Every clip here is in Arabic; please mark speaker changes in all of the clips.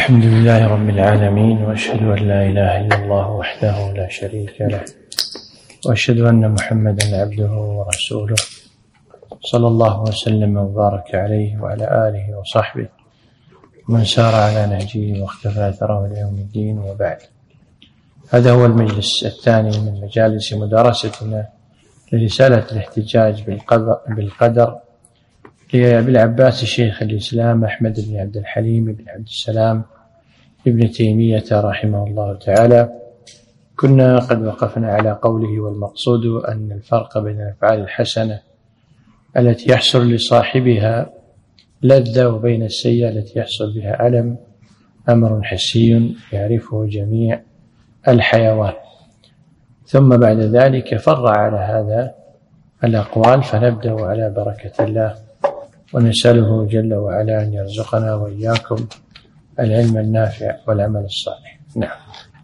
Speaker 1: الحمد لله رب العالمين، وأشهد أن لا إله إلا الله وحده لا شريك له، وأشهد أن محمدا عبده ورسوله، صلى الله وسلم وبارك عليه وعلى آله وصحبه من سار على نهجه واختفى أثره إلى يوم الدين. وبعد، هذا هو المجلس الثاني من مجالس مدارستنا لرسالة الاحتجاج بالقدر لأبي العباس شيخ الإسلام أحمد بن عبد الحليم بن عبد السلام ابن تيمية رحمه الله تعالى. كنا قد وقفنا على قوله: والمقصود أن الفرق بين الأفعال الحسنة التي يحصل لصاحبها لذة وبين السيئة التي يحصل بها ألم أمر حسي يعرفه جميع الحيوان. ثم بعد ذلك فرع على هذا الأقوال، فنبدأ على بركة الله ونسأله جل وعلا أن يرزقنا وإياكم العلم النافع والعمل الصالح. نعم.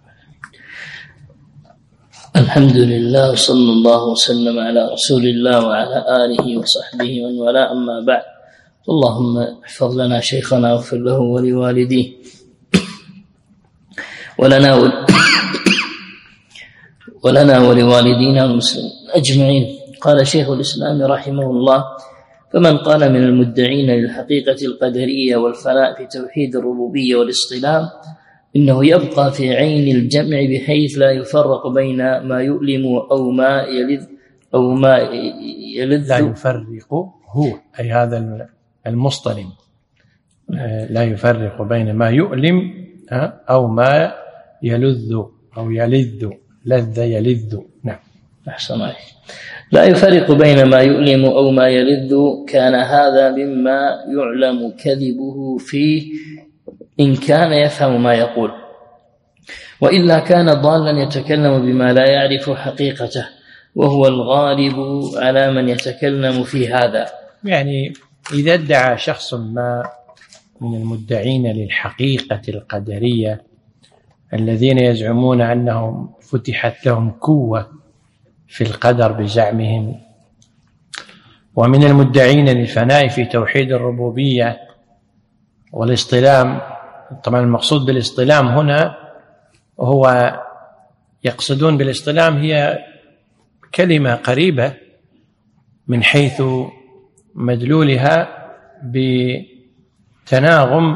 Speaker 2: الحمد لله، وصلى الله وسلم على رسول الله وعلى آله وصحبه ومن والاه، أما بعد. اللهم احفظ لنا شيخنا واغفر له ولوالديه ولنا ولوالدينا والمسلمين أجمعين. قال شيخ الإسلام رحمه الله: فمن قال من المدعين للحقيقة القدرية والفناء في توحيد الربوبية والاصطلاح إنه يبقى في عين الجمع بحيث لا يفرق بين ما يؤلم أو ما يلذ
Speaker 1: لا يفرق هو، أي هذا المصطلم، لا يفرق بين ما يؤلم أو ما يلذ أو يلذ، لذ يلذ. نعم.
Speaker 2: أحسن عليك. لا يفرق بين ما يؤلم أو ما يلذ، كان هذا مما يعلم كذبه فيه إن كان يفهم ما يقول، وإلا كان ضالا يتكلم بما لا يعرف حقيقته، وهو الغالب على من يتكلم في هذا.
Speaker 1: يعني إذا ادعى شخص ما من المدعين للحقيقة القدرية الذين يزعمون أنهم فتحت لهم قوة في القدر بزعمهم، ومن المدعين للفناء في توحيد الربوبية والاصطلام، طبعا المقصود بالاصطلام هنا هو يقصدون بالاصطلام هي كلمة قريبة من حيث مدلولها بتناغم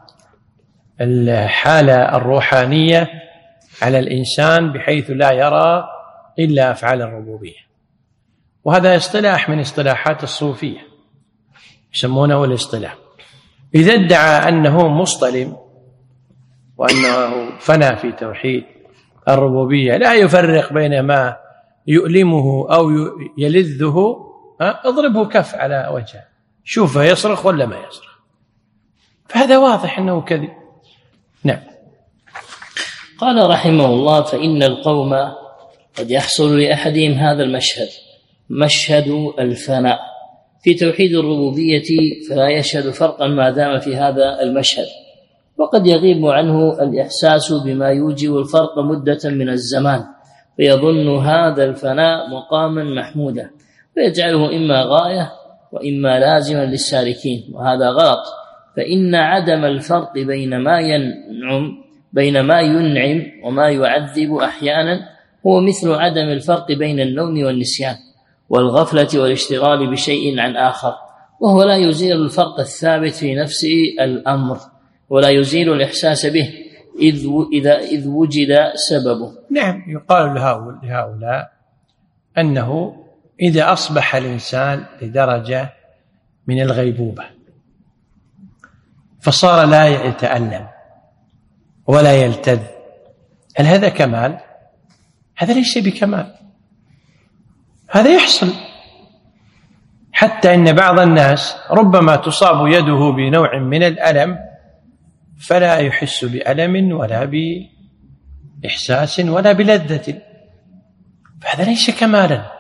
Speaker 1: الحالة الروحانية على الإنسان بحيث لا يرى إلا أفعال الربوبية. وهذا اصطلاح من اصطلاحات الصوفية يسمونه الاصطلاح. إذا ادعى أنه مصطلم وأنه فنى في توحيد الربوبية لا يفرق بين ما يؤلمه أو يلذه، اضربه كف على وجهه، شوفه يصرخ ولا ما يصرخ، فهذا واضح أنه كذب. نعم.
Speaker 2: قال رحمه الله: فإن القوم قد يحصل لأحدهم هذا المشهد، مشهد الفناء في توحيد الربوبية، فلا يشهد فرقا ما دام في هذا المشهد، وقد يغيب عنه الإحساس بما يوجب الفرق مدة من الزمان، فيظن هذا الفناء مقاما محمودا، فيجعله إما غاية وإما لازما للسالكين، وهذا غلط. فإن عدم الفرق بين ما ينعم وما يعذب أحيانا هو مثل عدم الفرق بين النوم والنسيان والغفلة والاشتغال بشيء عن آخر، وهو لا يزيل الفرق الثابت في نفس الأمر ولا يزيل الإحساس به إذ وجد سببه.
Speaker 1: نعم. يقال لهؤلاء أنه إذا أصبح الإنسان لدرجة من الغيبوبة فصار لا يتألم ولا يلتذ، هل هذا كمال؟ هذا ليس بكمال، هذا يحصل. حتى إن بعض الناس ربما تصاب يده بنوع من الألم فلا يحس بألم ولا بإحساس ولا بلذة، فهذا ليس كمالا،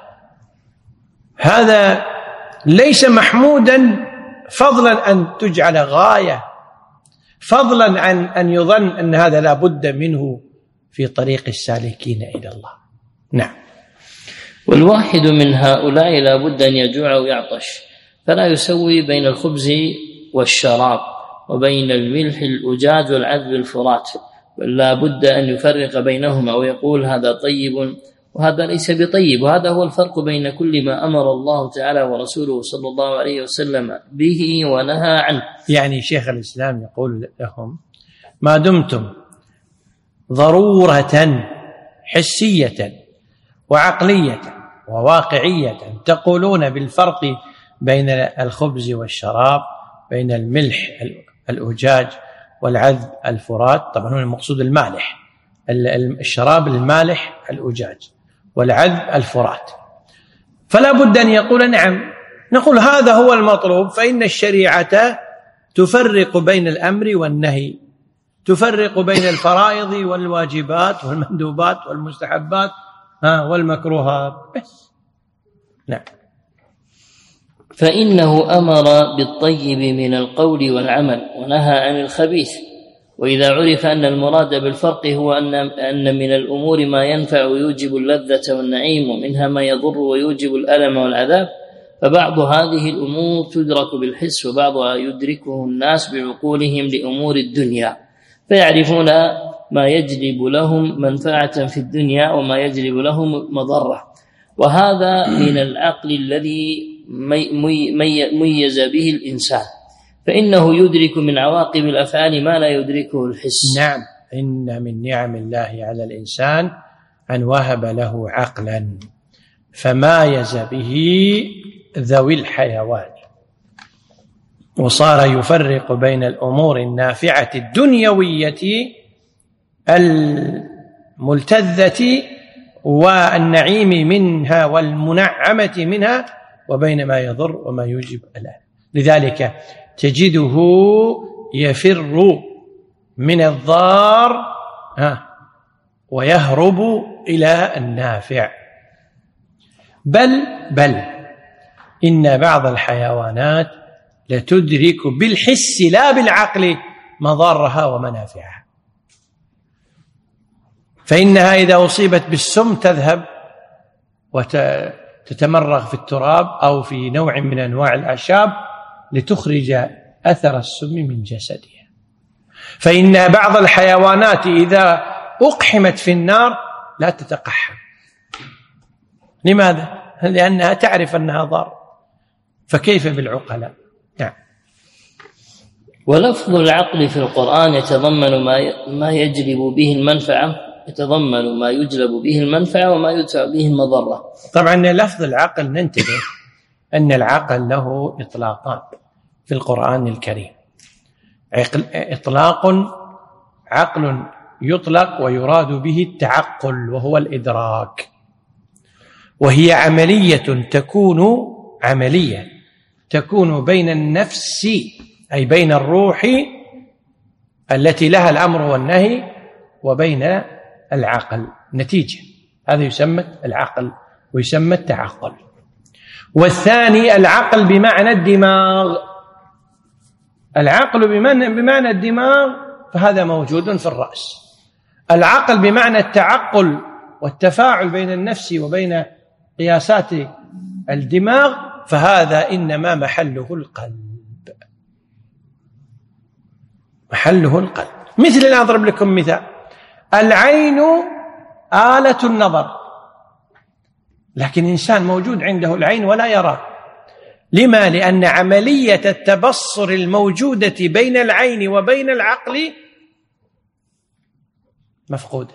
Speaker 1: هذا ليس محمودا، فضلا أن تجعل غاية، فضلا عن أن يظن أن هذا لا بد منه في طريق السالكين إلى الله. نعم.
Speaker 2: والواحد من هؤلاء لا بد أن يجوع ويعطش، فلا يسوي بين الخبز والشراب، وبين الملح الأجاج والعذب الفرات، بل لا بد أن يفرق بينهما ويقول هذا طيب وهذا ليس بطيب. وهذا هو الفرق بين كل ما أمر الله تعالى ورسوله صلى الله عليه وسلم به ونهى عنه.
Speaker 1: يعني شيخ الإسلام يقول لهم ما دمتم ضرورة حسية وعقلية وواقعية تقولون بالفرق بين الخبز والشراب، بين الملح الأجاج والعذب الفرات، طبعا هو المقصود المالح، الشراب المالح الأجاج والعذب الفرات، فلا بد أن يقول نعم. نقول هذا هو المطلوب، فإن الشريعة تفرق بين الأمر والنهي، تفرق بين الفرائض والواجبات والمندوبات والمستحبات والمكروهات بس. نعم.
Speaker 2: فإنه أمر بالطيب من القول والعمل ونهى عن الخبيث. وإذا عرف أن المراد بالفرق هو أن من الأمور ما ينفع ويوجب اللذة والنعيم، ومنها ما يضر ويوجب الألم والعذاب، فبعض هذه الأمور تدرك بالحس، وبعضها يدركه الناس بعقولهم لأمور الدنيا، فيعرفون ما يجلب لهم منفعة في الدنيا وما يجلب لهم مضرة. وهذا من العقل الذي ميز به الإنسان، فإنه يدرك من عواقب الأفعال ما لا يدركه الحس.
Speaker 1: نعم، إن من نعم الله على الإنسان أن وهب له عقلا فمايز به ذوي الحيوان، وصار يفرق بين الأمور النافعة الدنيوية الملتذة والنعيم منها والمنعمة منها، وبين ما يضر وما يوجب الألم. لذلك تجده يفر من الضار ويهرب إلى النافع. بل إن بعض الحيوانات لتدرك بالحس لا بالعقل مضارها ومنافعها، فإنها إذا أصيبت بالسم تذهب وتتمرغ في التراب أو في نوع من أنواع الأعشاب لتخرج أثر السم من جسدها. فإن بعض الحيوانات إذا أقحمت في النار لا تتقحم. لماذا؟ لأنها تعرف أنها ضار، فكيف بالعقلاء؟ نعم.
Speaker 2: ولفظ العقل في القرآن يتضمن ما يجلب به المنفعة، يتضمن ما يجلب به المنفعة وما يدفع به المضرة.
Speaker 1: طبعا لفظ العقل ننتبه أن العقل له إطلاقان في القرآن الكريم. إطلاق عقل يطلق ويراد به التعقل وهو الإدراك، وهي عملية تكون بين النفس أي بين الروح التي لها الأمر والنهي وبين العقل نتيجة، هذا يسمى العقل ويسمى التعقل. والثاني العقل بمعنى الدماغ، العقل بمعنى الدماغ فهذا موجود في الرأس. العقل بمعنى التعقل والتفاعل بين النفس وبين قياسات الدماغ فهذا إنما محله القلب. مثل أن أضرب لكم مثال: العين آلة النظر، لكن إنسان موجود عنده العين ولا يرى. لما؟ لأن عملية التبصر الموجودة بين العين وبين العقل مفقودة.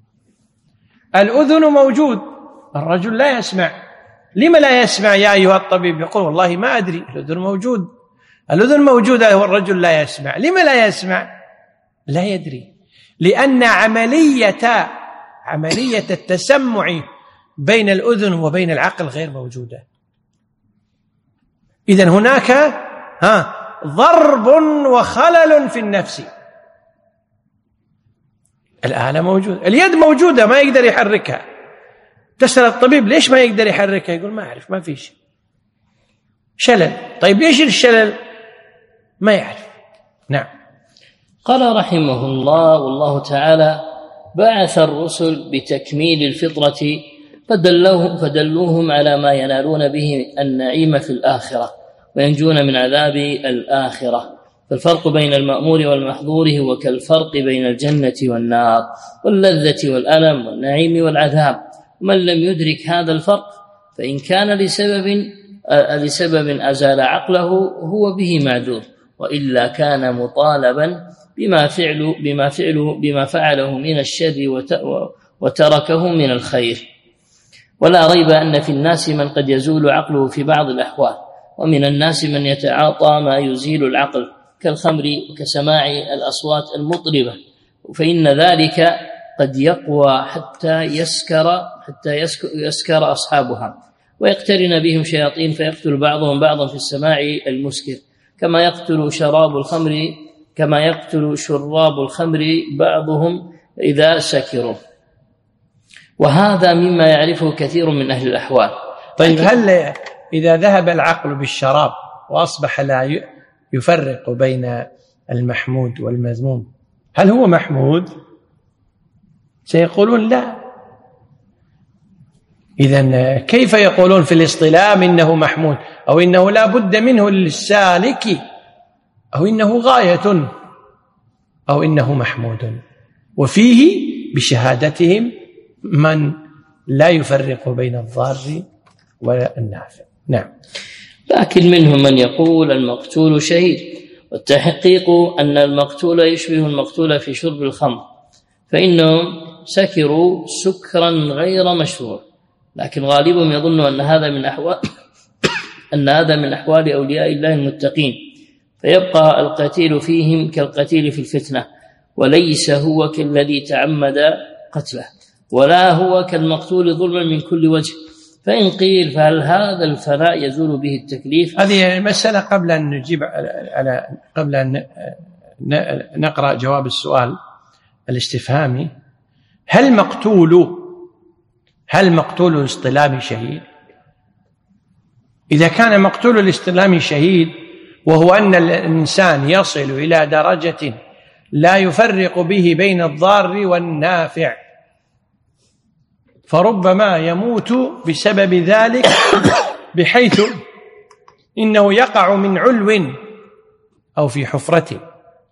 Speaker 1: الأذن موجود، الرجل لا يسمع. لما لا يسمع يا أيها الطبيب؟ يقول والله ما أدري، الأذن موجودة والرجل لا يسمع. لما لا يسمع؟ لا يدري، لأن عملية التسمع بين الأذن وبين العقل غير موجودة. إذن هناك ضرب وخلل في النفس. الآلة موجودة، اليد موجودة ما يقدر يحركها. تسأل الطبيب ليش ما يقدر يحركها؟ يقول ما أعرف، ما فيش شلل. طيب ليش الشلل؟ ما يعرف. نعم.
Speaker 2: قال رحمه الله: والله تعالى بعث الرسل بتكميل الفطرة فدلوهم على ما ينالون به النعيم في الآخرة وينجون من عذاب الآخرة، فالفرق بين المأمور والمحظور هو كالفرق بين الجنة والنار واللذة والألم والنعيم والعذاب. ومن لم يدرك هذا الفرق فإن كان لسبب أزال عقله هو به معذور، وإلا كان مطالبا بما فعله من الشر وتركه من الخير. ولا ريب أن في الناس من قد يزول عقله في بعض الأحوال، ومن الناس من يتعاطى ما يزيل العقل كالخمر وكسماع الأصوات المطربة، فإن ذلك قد يقوى حتى يسكر أصحابها ويقترن بهم شياطين فيقتل بعضهم بعضا في السماع المسكر، كما يقتل شراب الخمر بعضهم إذا سكروا. وهذا مما يعرفه كثير من أهل الأحوال.
Speaker 1: طيب، هل إذا ذهب العقل بالشراب وأصبح لا يفرق بين المحمود والمذموم، هل هو محمود؟ سيقولون لا. إذن كيف يقولون في الاصطلاح إنه محمود، أو إنه لا بد منه للسالك، أو إنه غاية، أو إنه محمود؟ وفيه بشهادتهم من لا يفرق بين الضار والنافع. نعم.
Speaker 2: لكن منهم من يقول المقتول شهيد، والتحقيق أن المقتول يشبه المقتول في شرب الخمر، فإنهم سكروا سكرا غير مشروع، لكن غالبهم يظن أن هذا من أحوال أولياء الله المتقين، فيبقى القتيل فيهم كالقتيل في الفتنة، وليس هو كالذي تعمد قتله، ولا هو كالمقتول ظلما من كل وجه. فإن قيل فهل هذا الفناء يزول به التكليف؟
Speaker 1: هذه مسألة قبل أن نقرأ جواب السؤال الاستفهامي. هل مقتول الاصطلام شهيد؟ إذا كان مقتول الاصطلام شهيد، وهو أن الإنسان يصل إلى درجة لا يفرق به بين الضار والنافع، فربما يموت بسبب ذلك، بحيث إنه يقع من علو أو في حفرة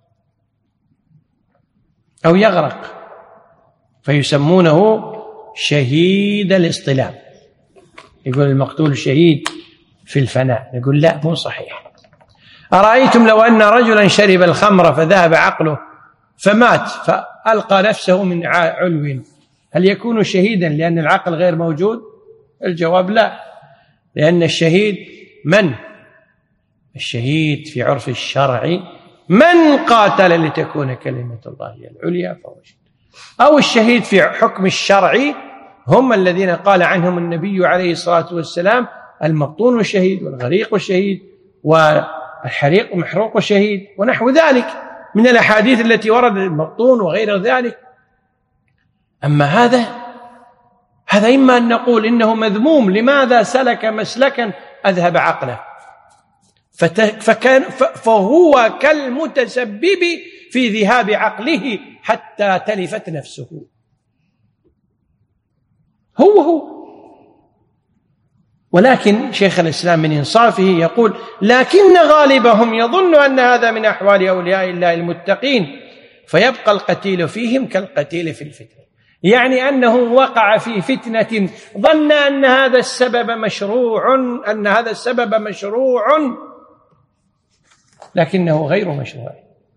Speaker 1: أو يغرق، فيسمونه شهيد الاصطلام. يقول المقتول شهيد في الفناء، يقول لا، مو صحيح. أرأيتم لو أن رجلا شرب الخمر فذهب عقله فمات فألقى نفسه من علو، هل يكون شهيدا لأن العقل غير موجود؟ الجواب لا، لأن الشهيد الشهيد في عرف الشرع من قاتل لتكون كلمة الله هي العليا فهو شهيد. أو الشهيد في حكم الشرع هم الذين قال عنهم النبي عليه الصلاة والسلام المبطون الشهيد، والغريق الشهيد، والحريق محروق الشهيد، ونحو ذلك من الأحاديث التي ورد المبطون وغير ذلك. أما هذا إما أن نقول إنه مذموم، لماذا سلك مسلكا أذهب عقله، فهو كالمتسبب في ذهاب عقله حتى تلفت نفسه. هو ولكن شيخ الإسلام من إنصافه يقول لكن غالبهم يظن أن هذا من أحوال أولياء الله المتقين، فيبقى القتيل فيهم كالقتيل في الفتنة، يعني أنه وقع في فتنة ظن أن هذا السبب مشروع، لكنه غير مشروع،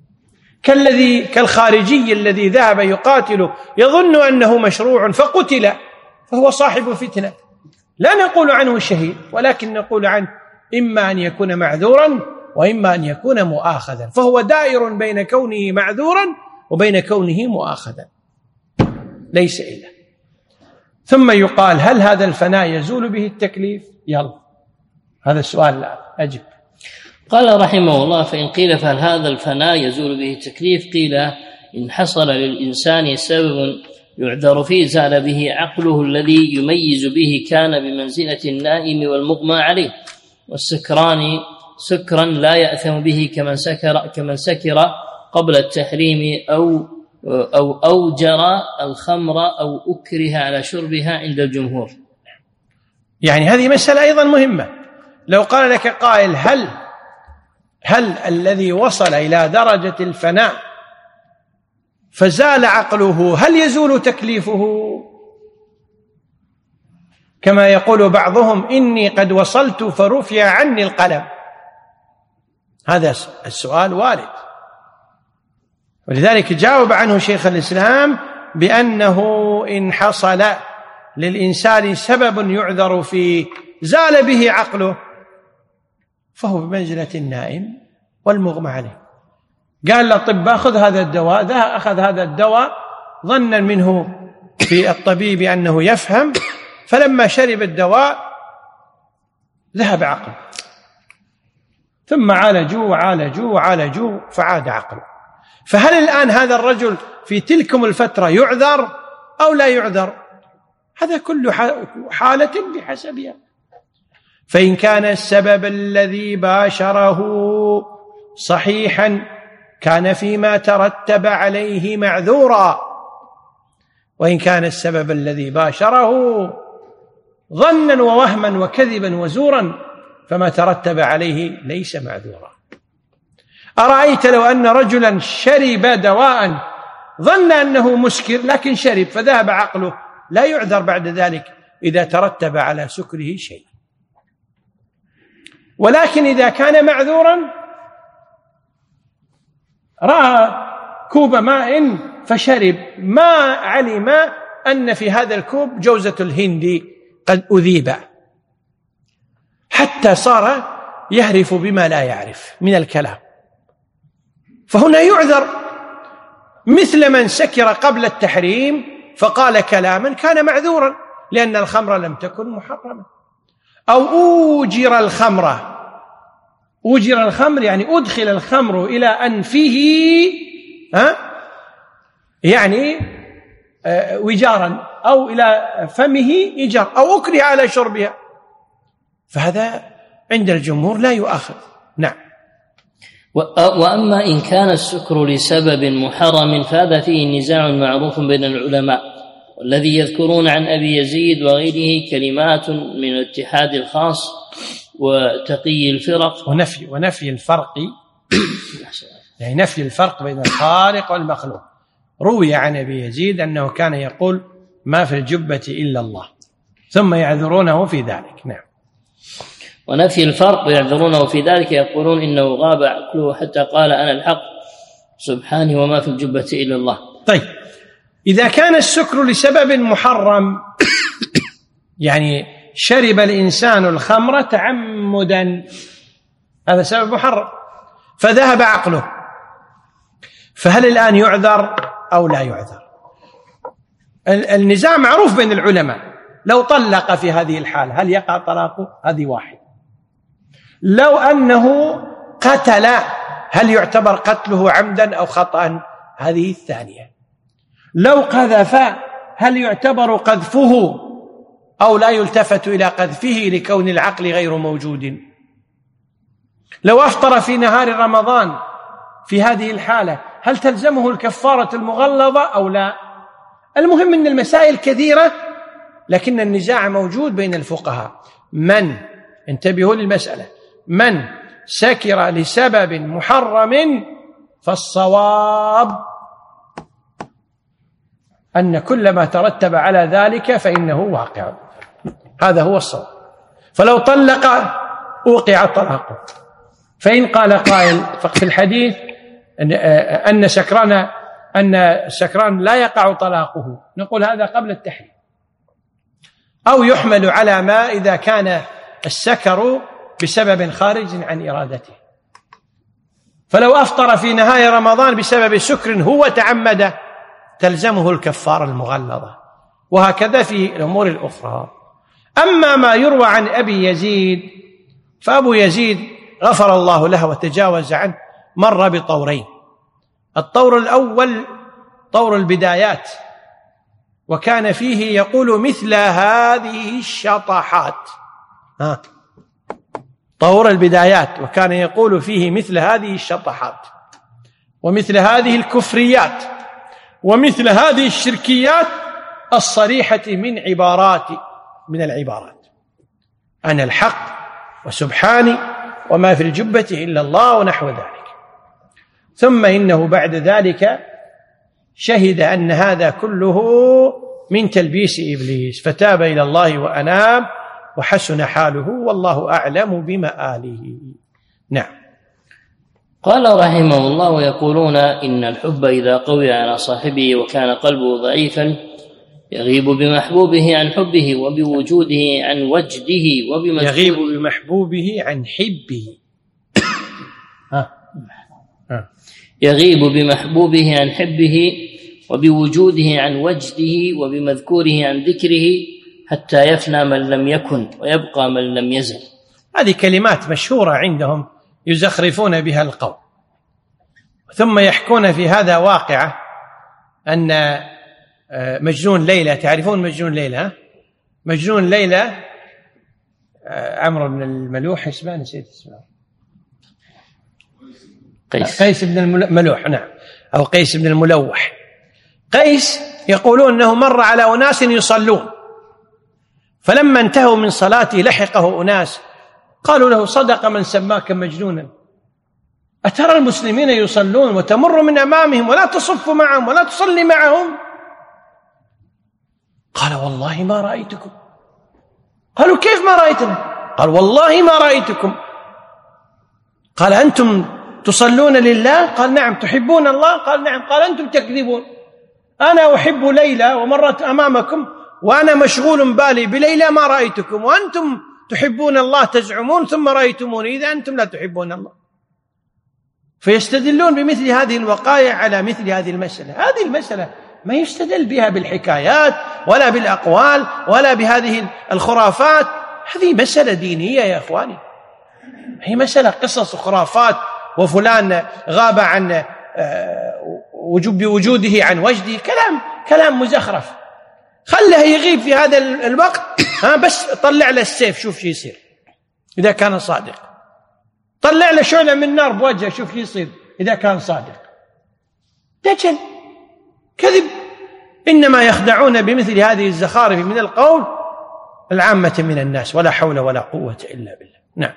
Speaker 1: كالخارجي الذي ذهب يقاتل يظن أنه مشروع فقتل، فهو صاحب فتنة. لا نقول عنه الشهيد، ولكن نقول عنه إما أن يكون معذورا وإما أن يكون مؤاخذا، فهو دائر بين كونه معذورا وبين كونه مؤاخذا، ليس إلا. ثم يقال هل هذا الفناء يزول به التكليف؟ يلا هذا السؤال، لا أجب.
Speaker 2: قال رحمه الله فإن قيل فهل هذا الفناء يزول به التكليف؟ قيل إن حصل للإنسان سبب يعذر فيه زال به عقله الذي يميز به كان بمنزلة النائم والمغمى عليه، والسكران سكرا لا يأثم به كمن سكر قبل التحريم أو جرى الخمر أو أكره على شربها عند الجمهور.
Speaker 1: يعني هذه مسألة أيضا مهمة. لو قال لك قائل هل هل الذي وصل إلى درجة الفناء فزال عقله هل يزول تكليفه؟ كما يقول بعضهم إني قد وصلت فرفع عني القلم. هذا السؤال وارد، ولذلك جاوب عنه شيخ الإسلام بأنه إن حصل للإنسان سبب يعذر فيه زال به عقله فهو بمنزلة النائم والمغمى عليه. قال للأطباء خذ هذا الدواء، أخذ هذا الدواء ظنا منه في الطبيب أنه يفهم، فلما شرب الدواء ذهب عقله، ثم عالجوا فعاد عقله. فهل الآن هذا الرجل في تلكم الفترة يعذر أو لا يعذر؟ هذا كل حالة بحسبها. فإن كان السبب الذي باشره صحيحا كان فيما ترتب عليه معذورا، وإن كان السبب الذي باشره ظنا ووهما وكذبا وزورا فما ترتب عليه ليس معذورا. أرأيت لو أن رجلا شرب دواء ظن أنه مسكر لكن شرب فذهب عقله، لا يعذر بعد ذلك إذا ترتب على سكره شيء. ولكن إذا كان معذورا رأى كوب ماء فشرب، ما علم أن في هذا الكوب جوزة الهند قد أذيب، حتى صار يهرف بما لا يعرف من الكلام، فهنا يعذر، مثل من سكر قبل التحريم فقال كلاما كان معذورا لأن الخمر لم تكن محرمة. أو أوجر الخمر يعني أدخل الخمر إلى أنفه يعني وجارا، أو إلى فمه إيجار، أو أكره على شربها، فهذا عند الجمهور لا يؤاخذ. نعم.
Speaker 2: وأما إن كان السكر لسبب محرم فهذا فيه نزاع معروف بين العلماء، والذي يذكرون عن أبي يزيد وغيره كلمات من الاتحاد الخاص وتقي الفرق
Speaker 1: ونفي الفرق يعني نفي الفرق بين الخالق والمخلوق. روي عن أبي يزيد أنه كان يقول ما في الجبة إلا الله، ثم يعذرونه في ذلك. نعم.
Speaker 2: ونفي الفرق يعذرونه في ذلك، يقولون إنه غاب عقله حتى قال أنا الحق سبحانه وما في الجبة إلا الله.
Speaker 1: طيب، إذا كان السكر لسبب محرم يعني شرب الإنسان الخمر تعمدا، هذا سبب محرم فذهب عقله، فهل الآن يعذر أو لا يعذر؟ النزاع معروف بين العلماء. لو طلق في هذه الحالة هل يقع طلاقه؟ هذه واحد. لو أنه قتل هل يعتبر قتله عمدا أو خطأ؟ هذه الثانية. لو قذف هل يعتبر قذفه أو لا يلتفت إلى قذفه لكون العقل غير موجود؟ لو أفطر في نهار رمضان في هذه الحالة هل تلزمه الكفارة المغلظة أو لا؟ المهم أن المسائل كثيرة، لكن النزاع موجود بين الفقهاء. انتبهوا للمسألة، من سكر لسبب محرم فالصواب أن كل ما ترتب على ذلك فإنه واقع، هذا هو الصواب. فلو طلق أوقع طلاقه. فإن قال قائل في الحديث أن السكران لا يقع طلاقه، نقول هذا قبل التحريم. أو يحمل على ما إذا كان السكر بسبب خارج عن إرادته، فلو أفطر في نهاية رمضان بسبب سكر هو تعمده تلزمه الكفارة المغلظة، وهكذا في الأمور الأخرى. أما ما يروى عن أبي يزيد فأبو يزيد غفر الله له وتجاوز عنه مر بطورين. الطور الأول طور البدايات، وكان فيه يقول مثل هذه الشطحات، طور البدايات، وكان يقول فيه مثل هذه الشطحات ومثل هذه الكفريات ومثل هذه الشركيات الصريحة من العبارات أنا الحق وسبحاني وما في الجبة إلا الله ونحو ذلك. ثم إنه بعد ذلك شهد أن هذا كله من تلبيس إبليس فتاب إلى الله وأناب وحسن حاله والله أعلم بمآله. نعم.
Speaker 2: قال رحمه الله: ويقولون إن الحب إذا قوي على صاحبه وكان قلبه ضعيفا يغيب بمحبوبه عن حبه وبوجوده عن وجده
Speaker 1: يغيب بمحبوبه عن حبه
Speaker 2: يغيب بمحبوبه عن حبه وبوجوده عن وجده وبمذكوره عن ذكره حتى يفنى من لم يكن ويبقى من لم يزل.
Speaker 1: هذه كلمات مشهورة عندهم يزخرفون بها القول، ثم يحكون في هذا واقعة أن مجنون ليلى، تعرفون مجنون ليلى؟ مجنون ليلى عمرو بن الملوح، اسمه نسيت اسمه، قيس بن الملوح، نعم، أو قيس بن الملوح. قيس يقولون أنه مر على أناس يصلون، فلما انتهوا من صلاته لحقه أناس قالوا له: صدق من سماك مجنونا، أترى المسلمين يصلون وتمر من أمامهم ولا تصف معهم ولا تصلي معهم؟ قال: والله ما رأيتكم. قالوا: كيف ما رأيتنا؟ قال: والله ما رأيتكم. قال: أنتم تصلون لله؟ قال: نعم. تحبون الله؟ قال: نعم. قال: أنتم تكذبون، أنا أحب ليلى ومرت أمامكم وأنا مشغول بالي بليلى ما رأيتكم، وأنتم تحبون الله تزعمون ثم رأيتموني، إذا أنتم لا تحبون الله. فيستدلون بمثل هذه الوقائع على مثل هذه المسألة. هذه المسألة ما يستدل بها بالحكايات ولا بالأقوال ولا بهذه الخرافات، هذه مسألة دينية يا أخواني، هي مسألة قصص وخرافات، وفلان غاب عن بوجوده عن وجده، كلام مزخرف. خله يغيب في هذا الوقت، بس طلع له السيف شوف شو يصير إذا كان صادق، طلع له شعلة من نار بوجهه شوف شو يصير إذا كان صادق. دجل، كذب. إنما يخدعون بمثل هذه الزخارف من القول العامة من الناس، ولا حول ولا قوة إلا بالله. نعم.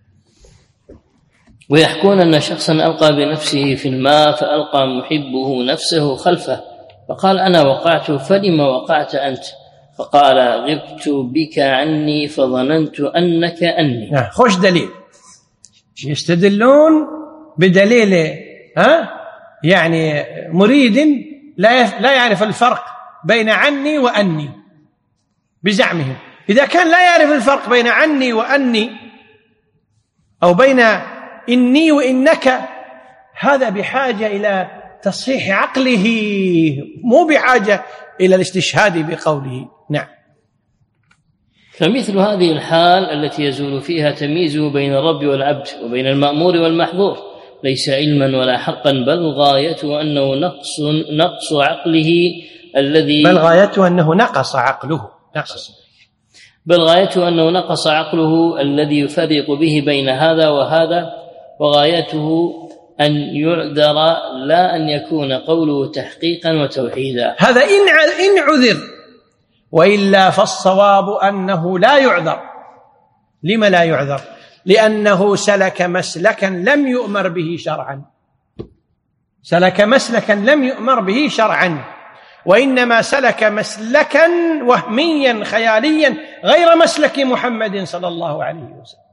Speaker 2: ويحكون أن شخصا ألقى بنفسه في الماء فألقى محبه نفسه خلفه فقال: أنا وقعت، فلما وقعت أنت؟ فقال: غبت بك عني فظننت أنك أني.
Speaker 1: خوش دليل. يستدلون بدليل يعني مريد لا يعرف الفرق بين عني وأني بزعمهم. إذا كان لا يعرف الفرق بين عني وأني أو بين إني وإنك، هذا بحاجة إلى تصحيح عقله، مو بحاجة إلى الاستشهاد بقوله. نعم.
Speaker 2: فمثل هذه الحال التي يزول فيها تمييزه بين الرب والعبد وبين المأمور والمحظور ليس علما ولا حقا، بل غايته أنه نقص عقله الذي
Speaker 1: بل غايته أنه نقص عقله
Speaker 2: بل غايته أنه نقص عقله الذي يفرق به بين هذا وهذا، وغايته أن يعذر لا أن يكون قوله تحقيقا وتوحيدا.
Speaker 1: هذا إن عذر، وإلا فالصواب أنه لا يعذر. لما لا يعذر؟ لأنه سلك مسلكا لم يؤمر به شرعا، سلك مسلكا لم يؤمر به شرعا، وإنما سلك مسلكا وهميا خياليا غير مسلك محمد صلى الله عليه وسلم.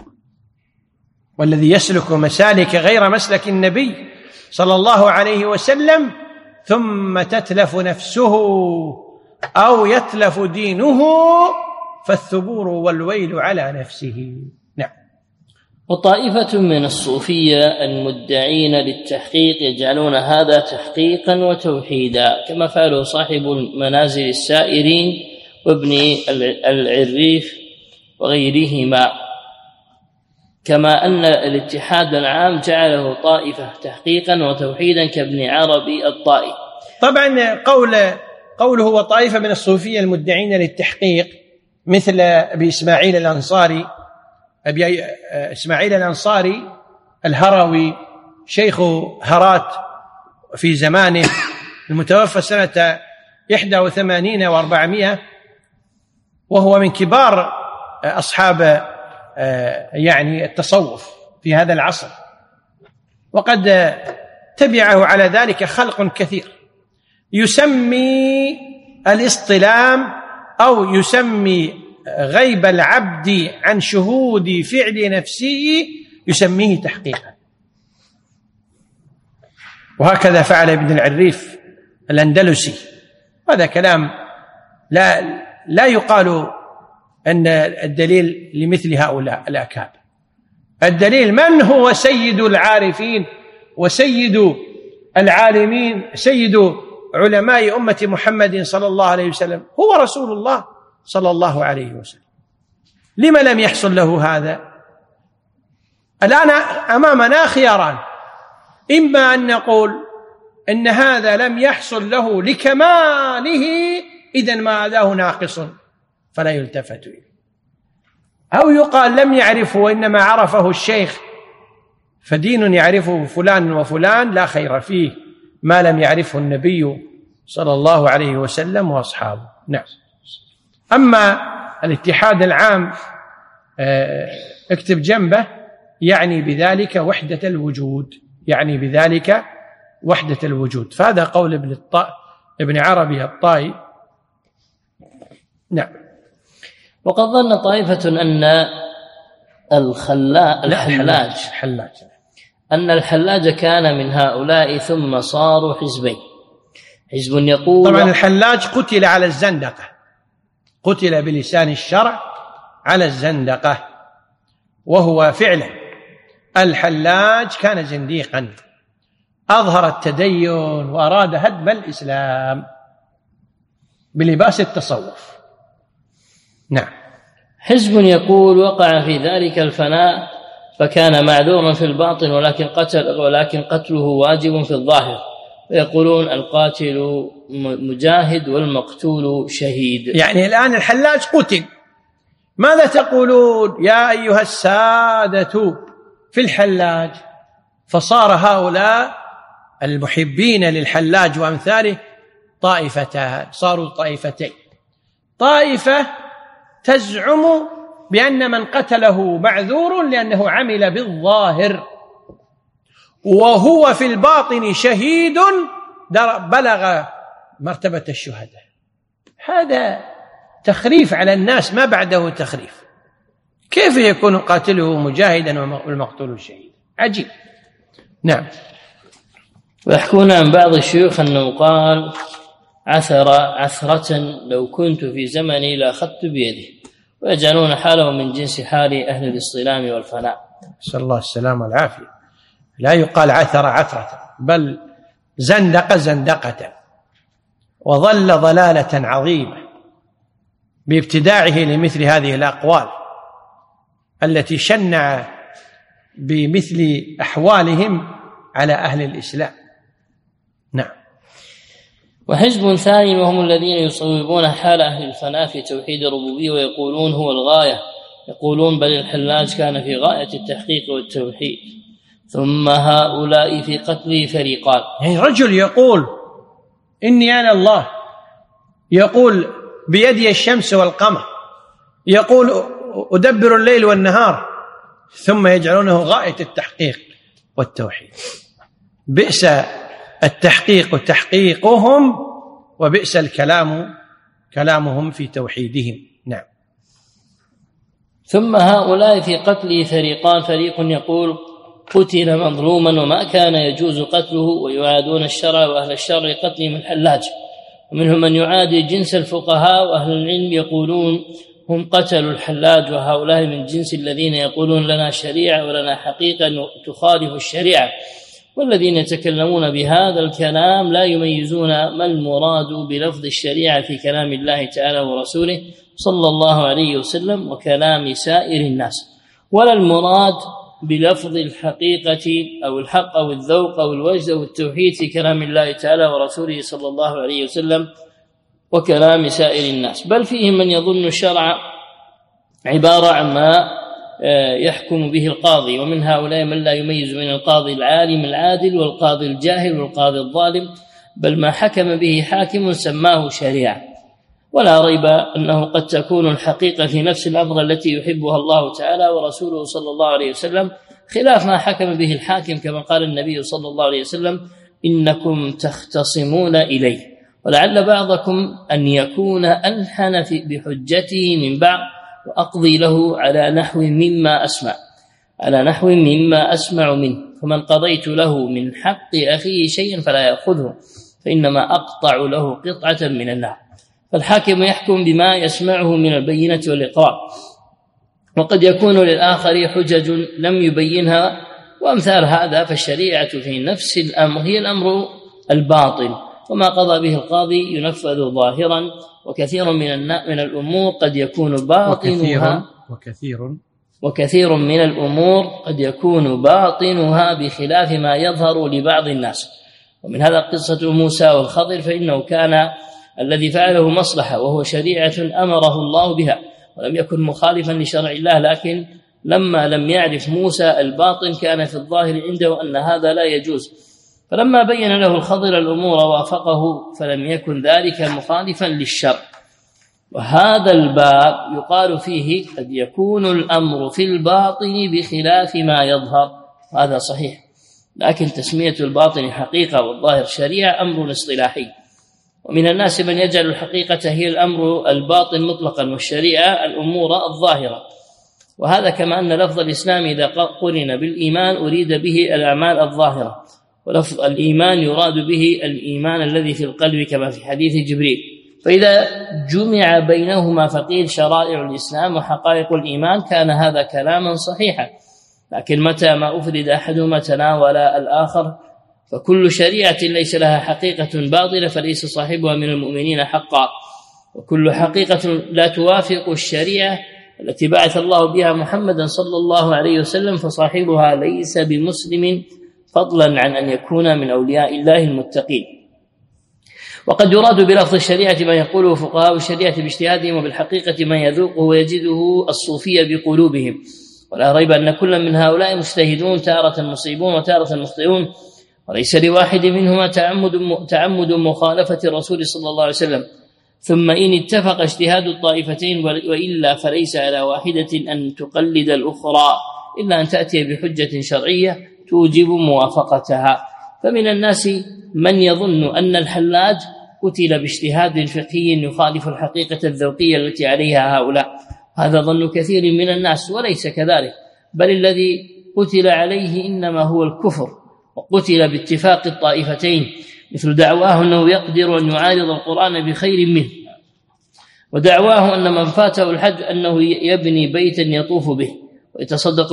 Speaker 1: والذي يسلك مسالك غير مسلك النبي صلى الله عليه وسلم ثم تتلف نفسه أو يتلف دينه فالثبور والويل على نفسه. نعم.
Speaker 2: وطائفة من الصوفية المدعين للتحقيق يجعلون هذا تحقيقا وتوحيدا، كما فعله صاحب منازل السائرين وابن العريف وغيرهما، كما أن الاتحاد العام جعله طائفة تحقيقا وتوحيدا كابن عربي الطائي.
Speaker 1: طبعا قوله وطائفة من الصوفية المدعين للتحقيق مثل أبي إسماعيل الأنصاري الهروي شيخ هرات في زمانه، المتوفى سنة 81 و400، وهو من كبار أصحاب
Speaker 3: يعني التصوف في هذا العصر، وقد تبعه على ذلك خلق كثير يسمي الاصطلام أو يسمي غيب العبد عن شهود فعل نفسه يسميه تحقيقا. وهكذا فعل ابن العريف الأندلسي. هذا كلام لا يقال أن الدليل لمثل هؤلاء الأكابر. الدليل من هو سيد العارفين وسيد العالمين، سيد علماء أمة محمد صلى الله عليه وسلم، هو رسول الله صلى الله عليه وسلم. لما لم يحصل له هذا؟ الآن أمامنا خياران: إما أن نقول إن هذا لم يحصل له لكماله، إذن ما أداه ناقص فلا يلتفت إليه، أو يقال لم يعرفه وإنما عرفه الشيخ، فدين يعرفه فلان وفلان لا خير فيه ما لم يعرفه النبي صلى الله عليه وسلم وأصحابه. نعم. أما الاتحاد العام اكتب جنبه، يعني بذلك وحدة الوجود، يعني بذلك وحدة الوجود. فهذا قول ابن عربي الطائي. نعم.
Speaker 2: وقد ظن طائفة أن الحلاج كان من هؤلاء ثم صاروا حزبين. حزب يقول،
Speaker 3: طبعا الحلاج قتل على الزندقة، قتل بلسان الشرع على الزندقة، وهو فعلا الحلاج كان زنديقا أظهر التدين وأراد هدم الإسلام بلباس التصوف. نعم.
Speaker 2: حزب يقول وقع في ذلك الفناء فكان معذورا في الباطن ولكن قتله واجب في الظاهر، ويقولون القاتل مجاهد والمقتول شهيد.
Speaker 3: يعني الآن الحلاج قتل، ماذا تقولون يا أيها السادة في الحلاج؟ فصار هؤلاء المحبين للحلاج وأمثاله طائفتان، صاروا طائفتين: طائفة تزعم بأن من قتله معذور لأنه عمل بالظاهر، وهو في الباطن شهيد بلغ مرتبة الشهداء. هذا تخريف على الناس ما بعده تخريف. كيف يكون قاتله مجاهدا والمقتول شهيد؟ عجيب. نعم.
Speaker 2: ويحكون عن بعض الشيوخ أنه قال: عثر عثرة لو كنت في زمني لأخذت بيده، ويجعلون حاله من جنس حال أهل الاصطلام والفناء.
Speaker 3: نسأل الله السلامة والعافية. لا يقال عثر عثرة، بل زندق زندقة، وظل ضلالة عظيمة بابتداعه لمثل هذه الأقوال التي شنع بمثل أحوالهم على أهل الإسلام. نعم.
Speaker 2: وحزب ثاني وهم الذين يصوبون حال أهل الفناء في توحيد الربوبية ويقولون هو الغاية، يقولون بل الحلاج كان في غاية التحقيق والتوحيد. ثم هؤلاء في قتله فريقان.
Speaker 3: يعني رجل يقول إني أنا الله، يقول بيدي الشمس والقمر، يقول أدبر الليل والنهار، ثم يجعلونه غاية التحقيق والتوحيد. بئس التحقيق تحقيقهم، وبئس الكلام كلامهم في توحيدهم. نعم.
Speaker 2: ثم هؤلاء في قتله فريقان: فريق يقول قتل مظلوما وما كان يجوز قتله ويعادون الشرع وأهل الشر قتلهم الحلاج، ومنهم من يعادي جنس الفقهاء وأهل العلم يقولون هم قتلوا الحلاج، وهؤلاء من جنس الذين يقولون لنا شريعة ولنا حقيقة تخالف الشريعة، والذين يتكلمون بهذا الكلام لا يميزون ما المراد بلفظ الشريعة في كلام الله تعالى ورسوله صلى الله عليه وسلم وكلام سائر الناس، ولا المراد بلفظ الحقيقة أو الحق أو الذوق أو الوجد أو التوحيد في كلام الله تعالى ورسوله صلى الله عليه وسلم وكلام سائر الناس، بل فيهم من يظن الشرع عبارة عن ما يحكم به القاضي، ومن هؤلاء من لا يميز من القاضي العالم العادل والقاضي الجاهل والقاضي الظالم، بل ما حكم به حاكم سماه شريعة. ولا ريب أنه قد تكون الحقيقة في نفس الأمر التي يحبها الله تعالى ورسوله صلى الله عليه وسلم خلاف ما حكم به الحاكم، كما قال النبي صلى الله عليه وسلم: إنكم تختصمون إليه، ولعل بعضكم أن يكون ألحن بحجته من بعض، وأقضي له على نحو مما أسمع منه، فمن قضيت له من حق أخيه شيئا فلا يأخذه، فإنما أقطع له قطعة من النار. فالحاكم يحكم بما يسمعه من البينة والإقرار، وقد يكون للآخر حجج لم يبينها وأمثال هذا. فالشريعة في نفس الأمر هي الأمر الباطن، وما قضى به القاضي ينفذ ظاهرا، وكثير من الأمور قد يكون باطنها وكثير من الأمور قد يكون باطنها بخلاف ما يظهر لبعض الناس. ومن هذا قصة موسى والخضر، فإنه كان الذي فعله مصلحة، وهو شريعة أمره الله بها، ولم يكن مخالفا لشرع الله، لكن لما لم يعرف موسى الباطن كان في الظاهر عنده أن هذا لا يجوز، فلما بين له الخضر الأمور وافقه، فلم يكن ذلك مخالفا للشرع. وهذا الباب يقال فيه قد يكون الأمر في الباطن بخلاف ما يظهر، هذا صحيح، لكن تسمية الباطن حقيقة والظاهر شريعة أمر اصطلاحي. ومن الناس من يجعل الحقيقة هي الأمر الباطن مطلقا، والشريعة الأمور الظاهرة. وهذا كما أن لفظ الإسلام إذا قرن بالإيمان أريد به الأعمال الظاهرة، ولفظ الإيمان يراد به الإيمان الذي في القلب، كما في حديث جبريل. فإذا جمع بينهما فقيل شرائع الإسلام وحقائق الإيمان كان هذا كلاما صحيحا، لكن متى ما أفرد أحدهما تناول الآخر، فكل شريعة ليس لها حقيقة باطلة فليس صاحبها من المؤمنين حقا، وكل حقيقة لا توافق الشريعة التي بعث الله بها محمدا صلى الله عليه وسلم فصاحبها ليس بمسلم، فضلا عن أن يكون من أولياء الله المتقين. وقد يراد بلفظ الشريعة ما يقوله فقهاء الشريعة باجتهادهم، وبالحقيقة ما يذوقه ويجده الصوفية بقلوبهم. ولا ريب أن كل من هؤلاء مجتهدون، تارة مصيبون وتارة مخطئون، وليس لواحد منهما تعمد مخالفة الرسول صلى الله عليه وسلم. ثم إن اتفق اجتهاد الطائفتين وإلا فليس على واحدة أن تقلد الأخرى، إلا أن تأتي بحجة شرعية توجب موافقتها. فمن الناس من يظن أن الحلاج قتل باجتهاد فقهي يخالف الحقيقة الذوقية التي عليها هؤلاء، هذا ظن كثير من الناس، وليس كذلك، بل الذي قتل عليه إنما هو الكفر، وقتل باتفاق الطائفتين، مثل دعواه أنه يقدر أن يعارض القرآن بخير منه، ودعواه أن من فاته الحج أنه يبني بيتا يطوف به ويتصدق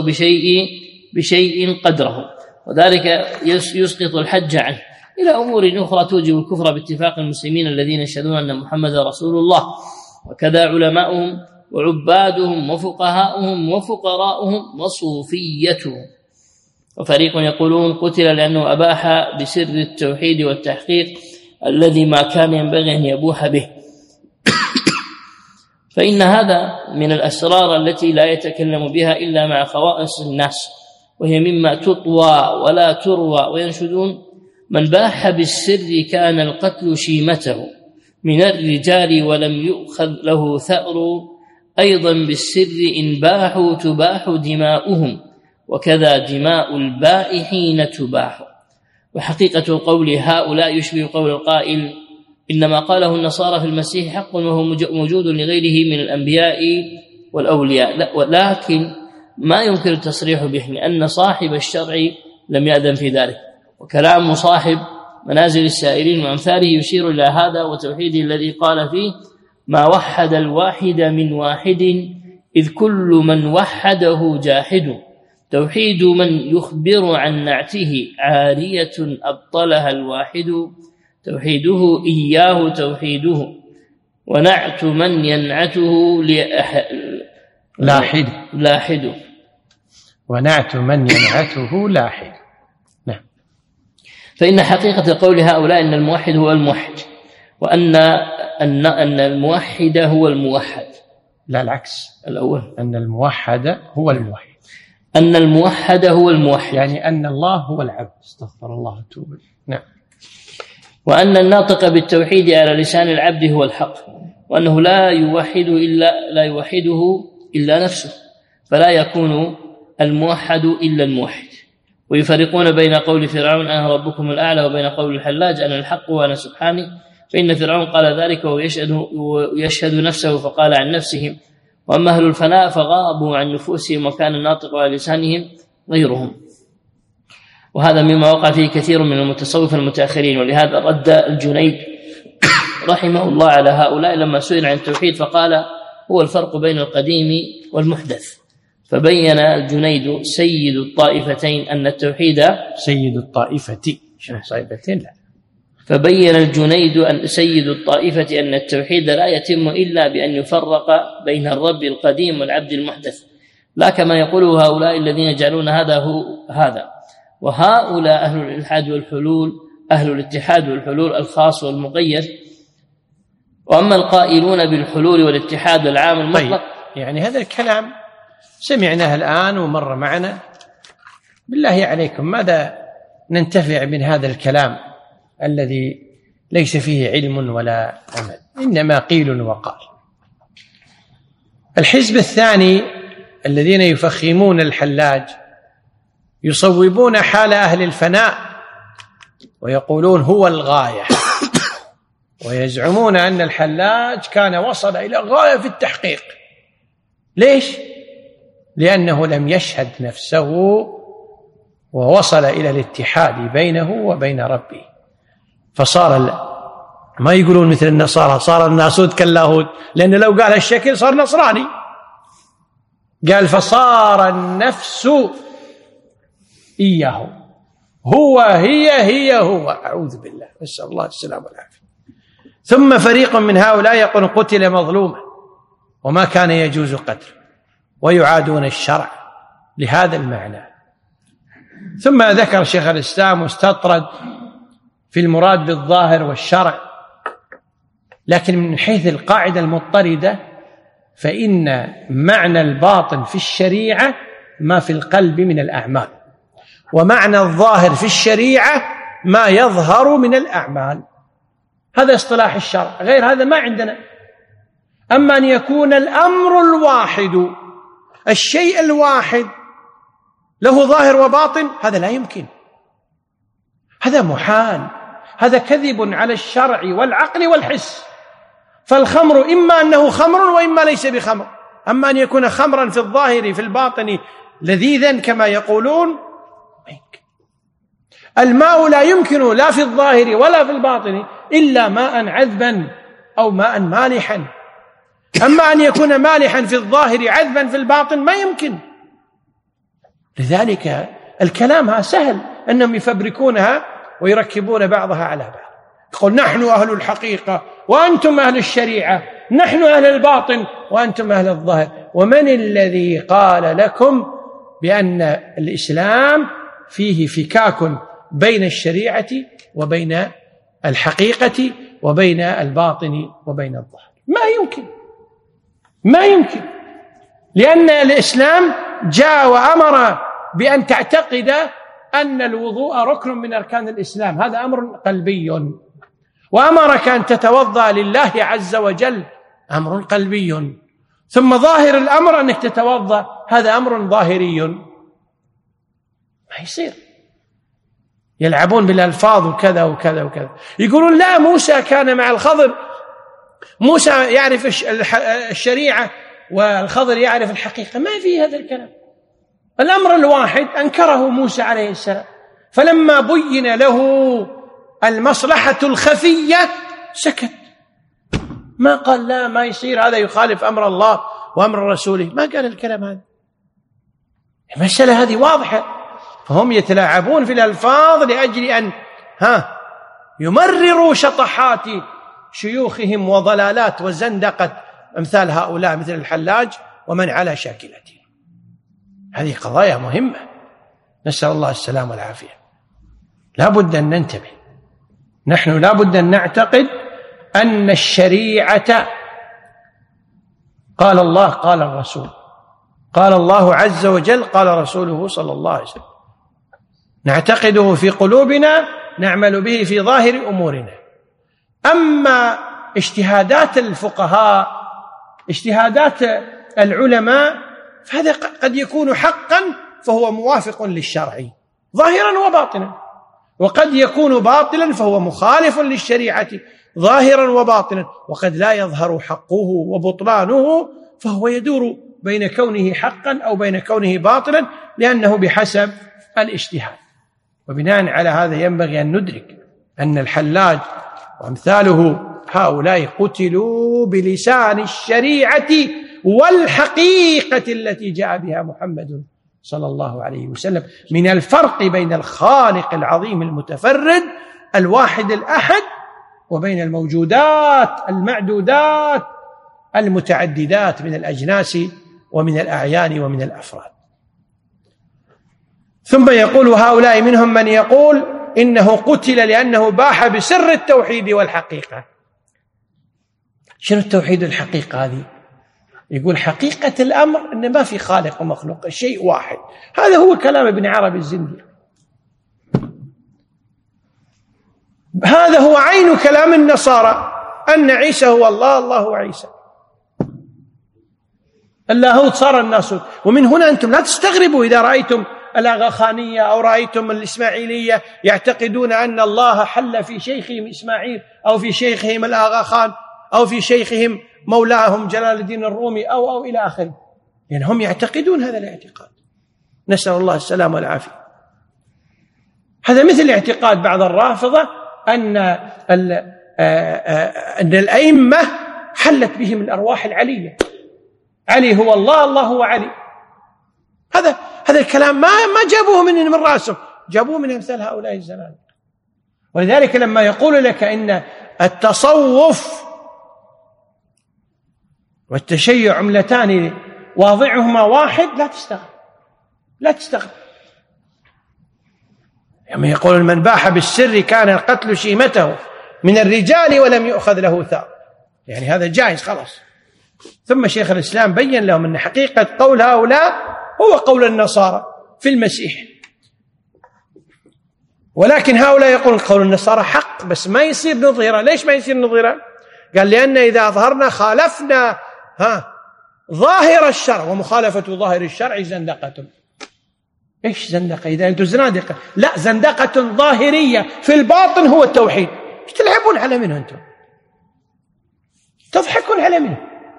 Speaker 2: بشيء قدره، وذلك يسقط الحج عنه، إلى أمور أخرى توجب الكفر باتفاق المسلمين الذين يشهدون أن محمد رسول الله. وكذا علماؤهم وعبادهم وفقهاؤهم وفقراؤهم وصوفيتهم. وفريق يقولون قتل لأنه أباح بسر التوحيد والتحقيق الذي ما كان ينبغي أن يبوح به. فإن هذا من الأسرار التي لا يتكلم بها إلا مع خواص الناس، وهي مما تطوى ولا تروى. وينشدون: من باح بالسر كان القتل شيمته من الرجال ولم يؤخذ له ثأر، أيضا بالسر إن باحوا تباح دماؤهم، وكذا دماء البائحين تباح. وحقيقة قول هؤلاء يشبه قول القائل: إنما قاله النصارى في المسيح حق وهو موجود لغيره من الأنبياء والأولياء، ولكن ما يمكن التصريح به، لأن صاحب الشرع لم يأذن في ذلك. وكلام صاحب منازل السائرين وأمثاله يشير إلى هذا وتوحيده الذي قال فيه: ما وحد الواحد من واحد إذ كل من وحده جاحد، توحيد من يخبر عن نعته عارية أبطلها الواحد، توحيده إياه توحيده، ونعت من ينعته لاحد،
Speaker 3: ونعت من ينعته لاحد. نعم.
Speaker 2: فإن حقيقة قول هؤلاء أن الموحد هو الموحد، وأن الموحد هو الموحد.
Speaker 3: لا، العكس،
Speaker 2: الأول
Speaker 3: أن الموحد هو الموحد،
Speaker 2: أن الموحد هو الموحد،
Speaker 3: يعني أن الله هو العبد. استغفر الله وتوب. نعم.
Speaker 2: وأن الناطق بالتوحيد على لسان العبد هو الحق، وأنه لا يوحده إلا نفسه، فلا يكون الموحد إلا الموحد. ويفرقون بين قول فرعون أنا ربكم الأعلى وبين قول الحلاج أنا الحق وأنا سبحاني، فإن فرعون قال ذلك ويشهد نفسه فقال عن نفسهم، وأما أهل الفناء فغابوا عن نفوسهم وكان الناطق على لسانهم غيرهم. وهذا مما وقع فيه كثير من المتصوف المتأخرين. ولهذا رد الجنيد رحمه الله على هؤلاء لما سئل عن التوحيد فقال هو الفرق بين القديم والمحدث. فبين الجنيد سيد الطائفتين أن التوحيد
Speaker 3: سيد الطائفتين لا.
Speaker 2: فبين الجنيد أن سيد الطائفة أن التوحيد لا يتم إلا بأن يفرق بين الرب القديم والعبد المحدث، لا كما يقوله هؤلاء الذين يجعلون هذا هو هذا. وهؤلاء أهل الإلحاد والحلول، أهل الاتحاد والحلول الخاص والمقيد. وأما القائلون بالحلول والاتحاد العام المطلق.
Speaker 3: طيب يعني هذا الكلام سمعناه الآن ومر معنا، بالله عليكم ماذا ننتفع من هذا الكلام الذي ليس فيه علم ولا عمل، إنما قيل وقال. الحزب الثاني الذين يفخمون الحلاج يصوبون حال أهل الفناء ويقولون هو الغاية، ويزعمون أن الحلاج كان وصل إلى غاية في التحقيق. ليش؟ لأنه لم يشهد نفسه ووصل إلى الاتحاد بينه وبين ربه، فصار ما يقولون مثل النصارى صار الناسوت كاللاهوت، لأنه لو قال الشكل صار نصراني. قال فصار النفس إياه، هو هي هو، أعوذ بالله، نسأل الله السلامة والعافية. ثم فريق من هؤلاء يقول قتل مظلوما وما كان يجوز قتله، ويعادون الشرع لهذا المعنى. ثم ذكر شيخ الإسلام واستطرد في المراد بالظاهر والشرع، لكن من حيث القاعدة المضطردة فإن معنى الباطن في الشريعة ما في القلب من الأعمال، ومعنى الظاهر في الشريعة ما يظهر من الأعمال. هذا اصطلاح الشرع، غير هذا ما عندنا. أما أن يكون الأمر الواحد، الشيء الواحد له ظاهر وباطن، هذا لا يمكن، هذا محال، هذا كذب على الشرع والعقل والحس. فالخمر إما أنه خمر وإما ليس بخمر. أما أن يكون خمرا في الظاهر في الباطن لذيذا كما يقولون، الماء لا يمكن لا في الظاهر ولا في الباطن إلا ماء عذبا أو ماء مالحا. أما أن يكون مالحا في الظاهر عذبا في الباطن ما يمكن. لذلك الكلام سهل أنهم يفبركونها ويركبون بعضها على بعض. يقول نحن أهل الحقيقة وأنتم أهل الشريعة، نحن أهل الباطن وأنتم أهل الظاهر. ومن الذي قال لكم بأن الإسلام فيه فكاك بين الشريعة وبين الحقيقة وبين الباطن وبين الظاهر؟ ما يمكن، لأن الإسلام جاء وأمر بأن تعتقد أن الوضوء ركن من أركان الإسلام، هذا أمر قلبي، وأمرك أن تتوضأ لله عز وجل، أمر قلبي، ثم ظاهر الأمر أنك تتوضأ، هذا أمر ظاهري. ما يصير يلعبون بالألفاظ وكذا وكذا وكذا. يقولون لا، موسى كان مع الخضر، موسى يعرف الشريعة والخضر يعرف الحقيقة. ما في هذا الكلام. الأمر الواحد أنكره موسى عليه السلام، فلما بين له المصلحة الخفية سكت، ما قال لا ما يصير، هذا يخالف أمر الله وأمر رسوله، ما قال الكلام هذا. المسألة هذه واضحة. فهم يتلاعبون في الألفاظ لأجل أن يمرروا شطحات شيوخهم وضلالات وزندقة أمثال هؤلاء مثل الحلاج ومن على شاكلته. هذه قضايا مهمة، نسأل الله السلام والعافية. لا بد أن ننتبه. نحن لا بد أن نعتقد أن الشريعة قال الله قال الرسول، قال الله عز وجل قال رسوله صلى الله عليه وسلم، نعتقده في قلوبنا، نعمل به في ظاهر أمورنا. أما اجتهادات الفقهاء، اجتهادات العلماء، فهذا قد يكون حقا فهو موافق للشرع ظاهرا وباطنا، وقد يكون باطلا فهو مخالف للشريعة ظاهرا وباطنا، وقد لا يظهر حقه وبطلانه، فهو يدور بين كونه حقا أو بين كونه باطلا، لأنه بحسب الاجتهاد. وبناء على هذا ينبغي أن ندرك أن الحلاج وأمثاله هؤلاء قتلوا بلسان الشريعة والحقيقة التي جاء بها محمد صلى الله عليه وسلم، من الفرق بين الخالق العظيم المتفرد الواحد الأحد وبين الموجودات المعدودات المتعددات من الأجناس ومن الأعيان ومن الأفراد. ثم يقول هؤلاء منهم من يقول إنه قتل لأنه باح بسر التوحيد والحقيقة. شنو التوحيد والحقيقة هذه؟ يقول حقيقة الأمر أن ما في خالق ومخلوق، شيء واحد. هذا هو كلام ابن عربي الزندي، هذا هو عين كلام النصارى، أن عيسى هو الله، الله هو عيسى، اللاهوت صار الناسوت. ومن هنا أنتم لا تستغربوا إذا رأيتم الآغاخانية أو رأيتم الإسماعيلية يعتقدون أن الله حل في شيخهم إسماعيل أو في شيخهم الآغاخان أو في شيخهم مولاهم جلال الدين الرومي أو إلى آخره، يعني هم يعتقدون هذا الاعتقاد، نسأل الله السلامة والعافية. هذا مثل اعتقاد بعض الرافضة أن الأئمة حلت بهم الأرواح العلية، علي هو الله، الله هو علي. هذا الكلام ما جابوه من راسهم، جابوه من أمثال هؤلاء الزمان. ولذلك لما يقول لك إن التصوف والتشيع عملتان واضعهما واحد، لا تستغرب. لما يقول من باح بالسر كان القتل شيمته من الرجال ولم يؤخذ له ثار، يعني هذا جائز خلاص. ثم شيخ الإسلام بين لهم أن حقيقة قول هؤلاء هو قول النصارى في المسيح، ولكن هؤلاء يقولون قول النصارى حق بس ما يصير نظيرة. ليش ما يصير نظيرة؟ قال لأن إذا أظهرنا خالفنا ظاهر الشرع، ومخالفة ظاهر الشرع زندقة. إيش زندقة إذا أنتم زنادقة؟ لا، زندقة ظاهرية في الباطن هو التوحيد. إيش تلعبون على منه أنتم؟ تضحكون على منه.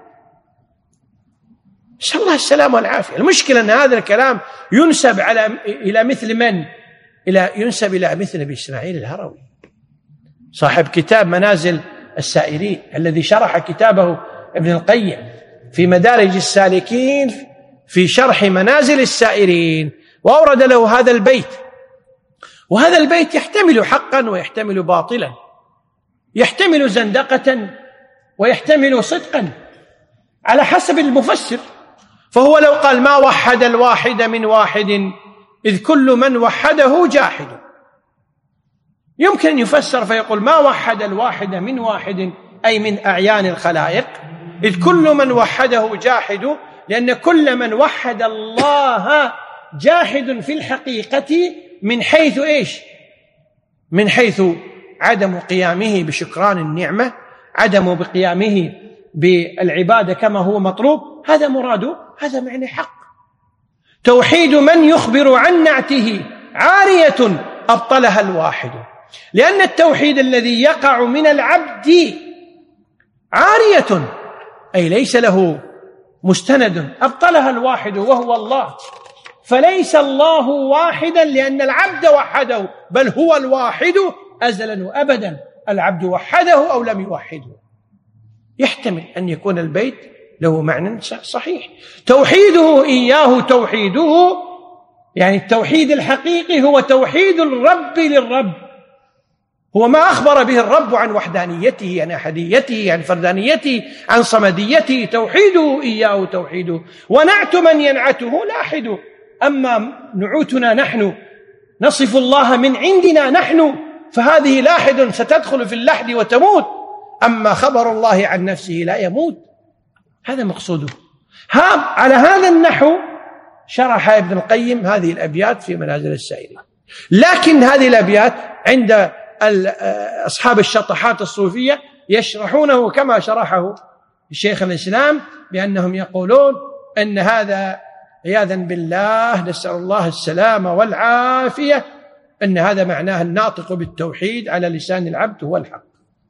Speaker 3: نسأل الله السلامة والعافية. المشكلة أن هذا الكلام ينسب إلى مثل من؟ ينسب إلى مثل أبي إسماعيل الهروي صاحب كتاب منازل السائرين، الذي شرح كتابه ابن القيم في مدارج السالكين في شرح منازل السائرين، وأورد له هذا البيت. وهذا البيت يحتمل حقا ويحتمل باطلا، يحتمل زندقة ويحتمل صدقا على حسب المفسر. فهو لو قال ما وحد الواحد من واحد إذ كل من وحده جاحد، يمكن أن يفسر فيقول ما وحد الواحد من واحد أي من أعيان الخلائق، إذ كل من وحده جاحد، لأن كل من وحد الله جاحد في الحقيقة من حيث إيش؟ من حيث عدم قيامه بشكران النعمة، عدم بقيامه بالعبادة كما هو مطلوب، هذا مراده، هذا معنى حق. توحيد من يخبر عن نعته عارية أبطلها الواحد، لأن التوحيد الذي يقع من العبد عارية أي ليس له مستند، أبطلها الواحد وهو الله. فليس الله واحدا لأن العبد وحده، بل هو الواحد أزلا وأبدا. العبد وحده أو لم يوحده. يحتمل أن يكون البيت له معنى صحيح. توحيده إياه توحيده، يعني التوحيد الحقيقي هو توحيد الرب للرب، هو ما أخبر به الرب عن وحدانيته، عن أحديته، عن فردانيته، عن صمديته. توحيده إياه توحيده. ونعت من ينعته لاحد، أما نعوتنا نحن نصف الله من عندنا نحن، فهذه لاحد ستدخل في اللحد وتموت، أما خبر الله عن نفسه لا يموت. هذا مقصوده. على هذا النحو شرح ابن القيم هذه الأبيات في منازل السائرين. لكن هذه الأبيات عند أصحاب الشطحات الصوفية يشرحونه كما شرحه الشيخ الإسلام، بأنهم يقولون أن هذا عياذا بالله نسأل الله السلامة والعافية، أن هذا معناه الناطق بالتوحيد على لسان العبد هو الحق.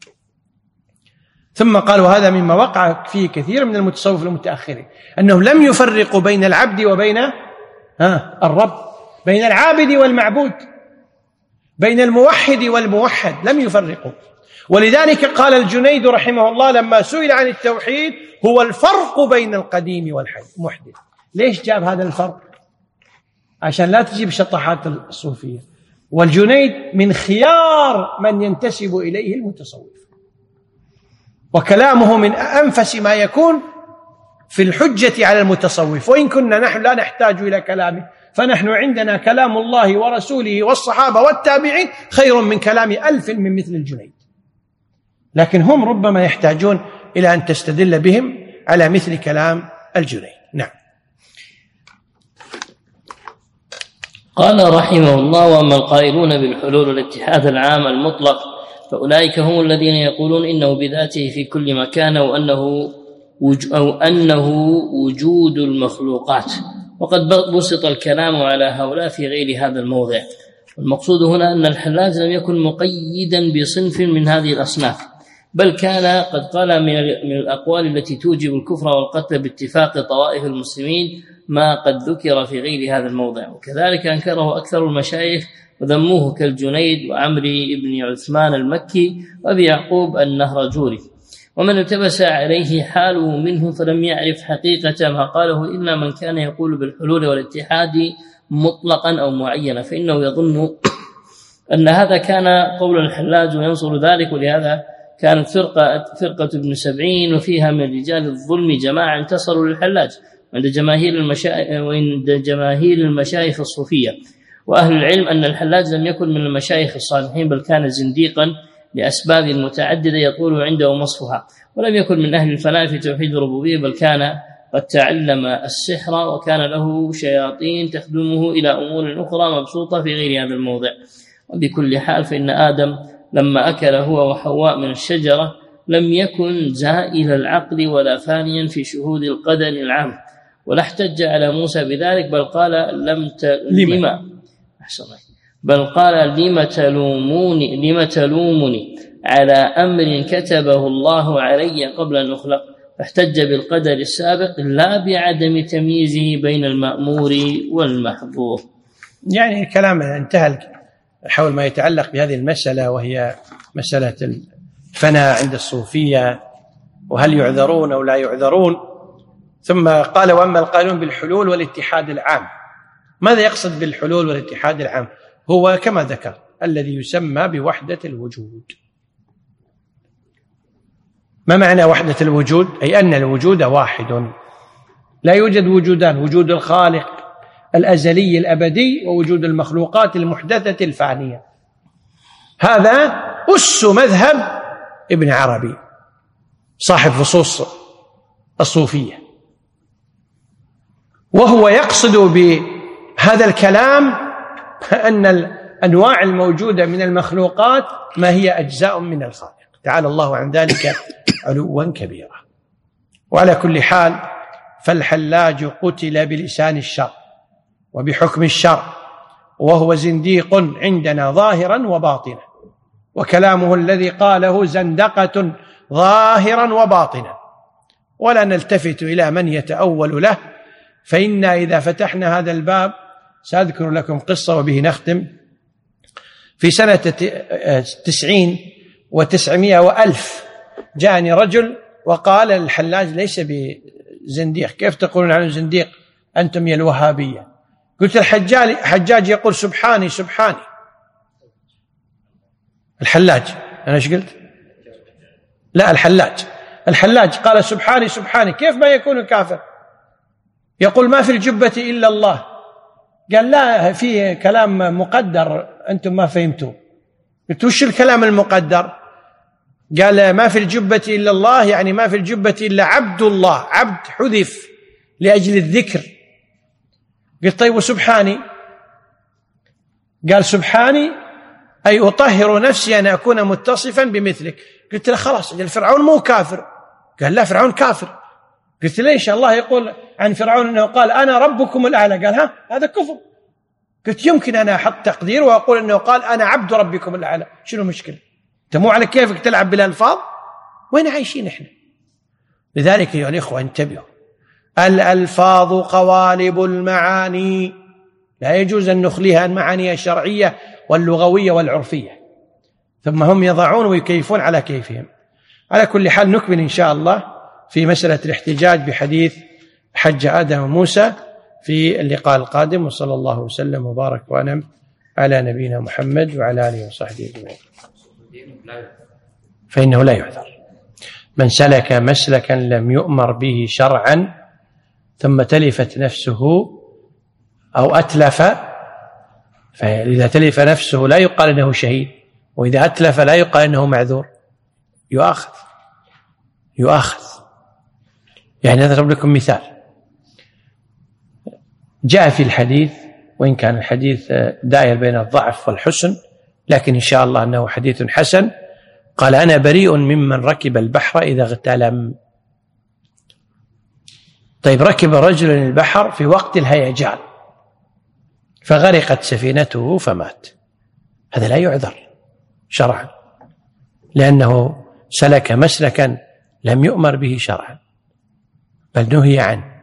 Speaker 3: ثم قالوا هذا مما وقع فيه كثير من المتصوف المتأخرين، أنهم لم يفرقوا بين العبد وبين الرب، بين العابد والمعبود، بين الموحد والموحد، لم يفرقوا. ولذلك قال الجنيد رحمه الله لما سئل عن التوحيد هو الفرق بين القديم والمحدث. ليش جاب هذا الفرق؟ عشان لا تجيب شطحات الصوفية. والجنيد من خيار من ينتسب إليه المتصوف، وكلامه من أنفس ما يكون في الحجة على المتصوف. وإن كنا نحن لا نحتاج إلى كلامه، فنحن عندنا كلام الله ورسوله والصحابة والتابعين خير من كلام 1000 من مثل الجنيد، لكن هم ربما يحتاجون إلى أن تستدل بهم على مثل كلام الجنيد. نعم.
Speaker 2: قال رحمه الله: وأما القائلون بالحلول والاتحاد العام المطلق فأولئك هم الذين يقولون إنه بذاته في كل مكان، أو أنه وجود المخلوقات، وقد بسط الكلام على هؤلاء في غير هذا الموضع. والمقصود هنا أن الحلاج لم يكن مقيدا بصنف من هذه الأصناف، بل كان قد قال من الأقوال التي توجب الكفر والقتل باتفاق طوائف المسلمين ما قد ذكر في غير هذا الموضع. وكذلك أنكره أكثر المشايخ وذموه كالجنيد وعمري بن عثمان المكي وأبي يعقوب النهرجوري. ومن التبس عليه حاله منهم فلم يعرف حقيقة ما قاله إلا من كان يقول بالحلول والاتحاد مطلقا أو معينا، فإنه يظن أن هذا كان قول الحلاج وينصر ذلك. ولهذا كانت فرقة ابن سبعين وفيها من رجال الظلم جماعة انتصروا للحلاج عند جماهير المشايخ الصوفية وأهل العلم أن الحلاج لم يكن من المشايخ الصالحين، بل كان زنديقا لأسباب متعددة يطول عنده وصفها، ولم يكن من أهل الفناء في توحيد الربوبية، بل كان قد تعلم السحر وكان له شياطين تخدمه إلى أمور أخرى مبسوطة في غير هذا الموضع. وبكل حال فإن آدم لما أكل هو وحواء من الشجرة لم يكن زائل العقل ولا فانيا في شهود القدر العام، ولا احتج على موسى بذلك، بل قال لم تلومني على أمر كتبه الله علي قبل أن أخلق، فاحتج بالقدر السابق لا بعدم تمييزه بين المأمور والمحظور.
Speaker 3: يعني الكلام انتهى حول ما يتعلق بهذه المسألة، وهي مسألة الفناء عند الصوفية، وهل يعذرون أو لا يعذرون. ثم قال: وأما القائلون بالحلول والاتحاد العام. ماذا يقصد بالحلول والاتحاد العام؟ هو كما ذكر الذي يسمى بوحدة الوجود. ما معنى وحدة الوجود؟ أي أن الوجود واحد، لا يوجد وجودان: وجود الخالق الأزلي الأبدي ووجود المخلوقات المحدثة الفانية. هذا أس مذهب ابن عربي صاحب فصوص الصوفية، وهو يقصد بهذا الكلام أن الأنواع الموجودة من المخلوقات ما هي أجزاء من الخالق تعالى الله عن ذلك علوا كبيرا. وعلى كل حال فالحلاج قتل بلسان الشر وبحكم الشر، وهو زنديق عندنا ظاهرا وباطنا، وكلامه الذي قاله زندقة ظاهرا وباطنا، ولا نلتفت إلى من يتأول له. فإنا إذا فتحنا هذا الباب سأذكر لكم قصة وبه نختم. في سنة 90 و900 وألف جاءني رجل وقال: الحلاج ليس بزنديق، كيف تقولون عنه زنديق أنتم يا الوهابية؟ قلت: الحجاج يقول سبحاني سبحاني. الحلاج، أنا ايش قلت؟ لا، الحلاج قال سبحاني سبحاني، كيف ما يكون كافر؟ يقول ما في الجبة إلا الله. قال: لا، في كلام مقدر أنتم ما فهمتوا. قلت: وش الكلام المقدر؟ قال: ما في الجبة إلا الله، يعني ما في الجبة إلا عبد الله، عبد حذف لأجل الذكر. قلت: طيب وسبحاني؟ قال: سبحاني أي أطهر نفسي أن أكون متصفا بمثلك. قلت له خلاص فرعون مو كافر. قال لا فرعون كافر. قلت ليش الله يقول عن فرعون أنه قال أنا ربكم الأعلى؟ قال هذا كفر. قلت يمكن أنا أحط تقدير وأقول أنه قال أنا عبد ربكم الأعلى، شنو المشكلة؟ أنت مو على كيفك تلعب بالألفاظ؟ وين عايشين إحنا؟ لذلك يا الإخوة انتبهوا، الألفاظ قوالب المعاني، لا يجوز أن نخليها المعاني الشرعية واللغوية والعرفية، ثم هم يضعون ويكيفون على كيفهم. على كل حال نكمل إن شاء الله في مسألة الاحتجاج بحديث حج آدم وموسى في اللقاء القادم، وصلى الله وسلم وبارك وأنعم على نبينا محمد وعلى آله وصحبه أجمعين. فإنه لا يعذر من سلك مسلكا لم يؤمر به شرعا ثم تلفت نفسه أو أتلف، فإذا تلف نفسه لا يقال أنه شهيد، وإذا أتلف لا يقال أنه معذور، يؤاخذ. يعني أضرب لكم مثال، جاء في الحديث، وإن كان الحديث داير بين الضعف والحسن، لكن إن شاء الله أنه حديث حسن، قال أنا بريء ممن ركب البحر إذا اغتلم. طيب ركب رجل البحر في وقت الهيجان فغرقت سفينته فمات، هذا لا يعذر شرعا لأنه سلك مسلكا لم يؤمر به شرعا بل نهي عنه.